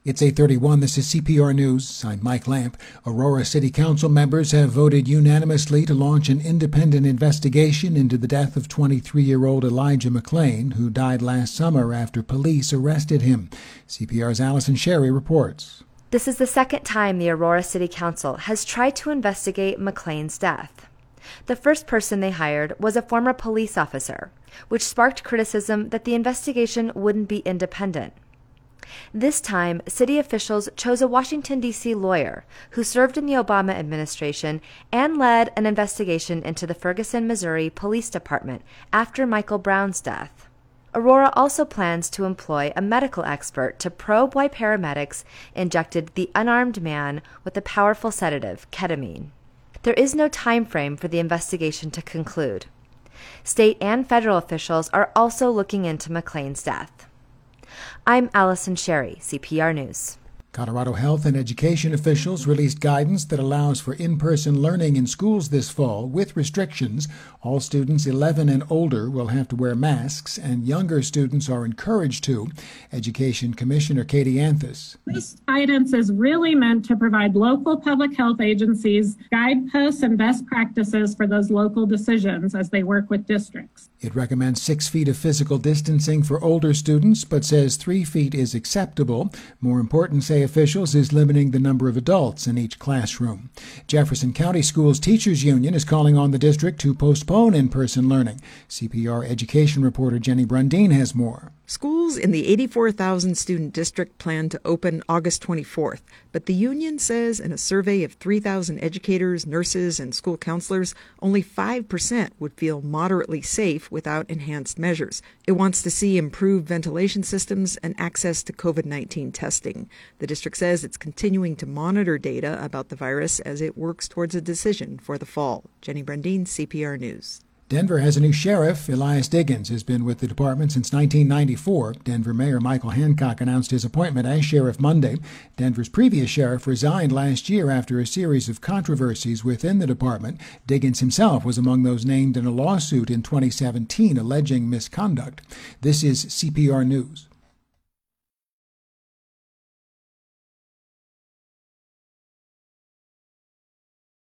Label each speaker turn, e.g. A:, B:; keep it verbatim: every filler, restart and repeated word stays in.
A: It's eight thirty-one. This is C P R News. I'm Mike Lamp. Aurora City Council members have voted unanimously to launch an independent investigation into the death of twenty-three-year-old Elijah McClain, who died last summer after police arrested him. C P R's Allison Sherry reports.
B: This is the second time the Aurora City Council has tried to investigate McClain's death. The first person they hired was a former police officer, which sparked criticism that the investigation wouldn't be independent. This time, city officials chose a Washington, D C lawyer who served in the Obama administration and led an investigation into the Ferguson, Missouri Police Department after Michael Brown's death. Aurora also plans to employ a medical expert to probe why paramedics injected the unarmed man with the powerful sedative, ketamine. There is no time frame for the investigation to conclude. State and federal officials are also looking into McClain's death. I'm Allison Sherry, C P R News.
A: Colorado health and education officials released guidance that allows for in-person learning in schools this fall with restrictions. All students eleven and older will have to wear masks, and younger students are encouraged to. Education Commissioner Katie Anthus.
C: This guidance is really meant to provide local public health agencies guideposts and best practices for those local decisions as they work with districts.
A: It recommends six feet of physical distancing for older students, but says three feet is acceptable. More important, say officials, is limiting the number of adults in each classroom. Jefferson County Schools Teachers Union is calling on the district to postpone in-person learning. C P R education reporter Jenny Brundeen has more.
D: Schools in the eighty-four thousand student district plan to open August twenty-fourth, but the union says in a survey of three thousand educators, nurses, and school counselors, only five percent would feel moderately safe without enhanced measures. It wants to see improved ventilation systems and access to COVID nineteen testing. The district says it's continuing to monitor data about the virus as it works towards a decision for the fall. Jenny Brundeen, C P R News.
A: Denver has a new sheriff. Elias Diggins has been with the department since nineteen ninety-four. Denver Mayor Michael Hancock announced his appointment as sheriff Monday. Denver's previous sheriff resigned last year after a series of controversies within the department. Diggins himself was among those named in a lawsuit in twenty seventeen alleging misconduct. This is C P R News.